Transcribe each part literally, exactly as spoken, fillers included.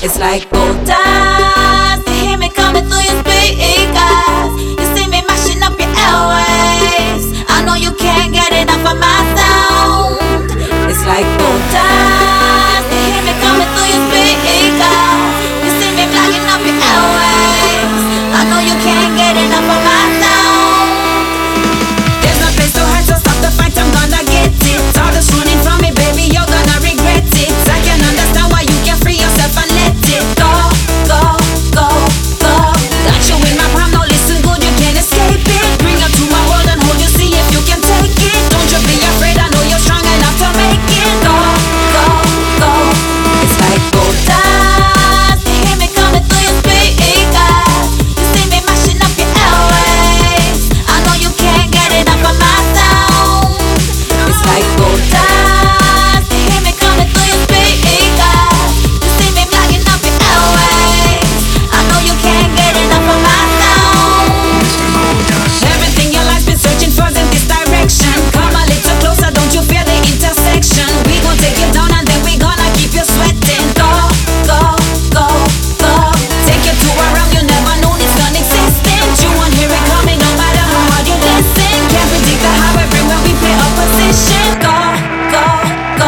It's like gold dust. You hear me coming through your speakers. You see me mashing up your airways. I know you can't get enough of my sound. It's like gold dust. You hear me coming through your speakers. You see me blocking up your airways. I know you can't get enough of my sound. There's no place to hide, so stop the fight. I'm gonna get it. All this running from me, baby, you're gonna regret it. I can understand why you can't free yourself and let it go, go, go, go. Got you in my palm, now listen good, you can't escape it. Bring you to my world and hold you, see if you can take it. Don't you be afraid, I know you're strong enough to make it. Go, go, go. It's like gold dust. You hear me coming through your speakers. You see me mashing up your airways. I know you can't get enough of my sound. It's like gold dust. You hear me coming through your speakers. You see me blocking up your airways. I know you can't get enough of my sound. Everything your life's been searching for's in this direction. Come a little closer, don't you fear the intersection? We gon' take you down and then we gonna keep you sweating. Go, go, go, go. Take you to a realm you never known it's non-existent. You won't hear it coming no matter how hard you listen. Can't predict the how everywhere we play opposition. Go, go, go.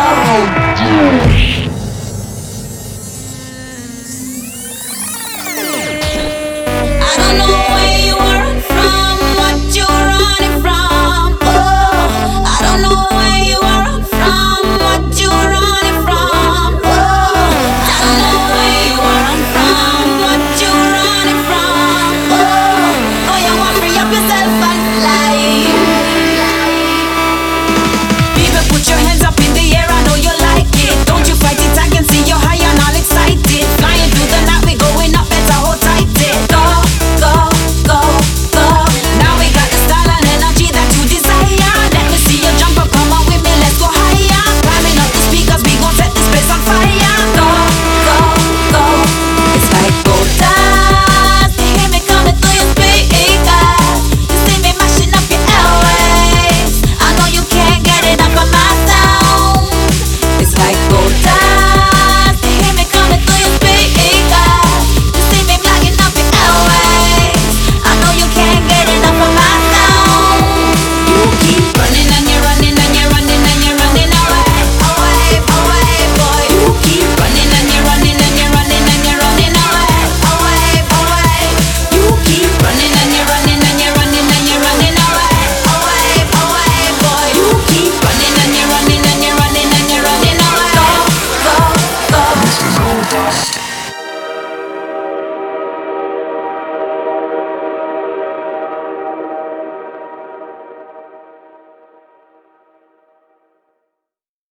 I don't know where you are from, what you're running from. Oh, I don't know where you are from, what you're running from. Oh, I don't know where you are from, what you're running from. Oh, oh, you want to free up yourself and fly. People, put your hands up in the air, I know you like it. Don't you fight it, I can see you're high and all excited. Flying through the night, we going up, better hold tight it. Go, go, go, go. Now we got the style and energy that you desire. Let me see you jump up, come on with me, let's go higher. Climbing up the speakers, we gon' set this place on fire. Go, go, go. It's like gold dust. You hear me coming through your speakers. You see me mashing up your airways. I know you can't get enough of my sound. It's like gold dust. You hear me coming through your speakers. You see me blocking up your airways. I know you can't get enough of my sound. You keep running and you're running and you're running and you're running away, away, away, boy. You keep running and you're running and you're running and you're running away, away, away. You keep running and you're running and you're running and you're running away, away, away, boy. You keep running and you're running and you're running and you're running away. Go, go, go. This is gold dust.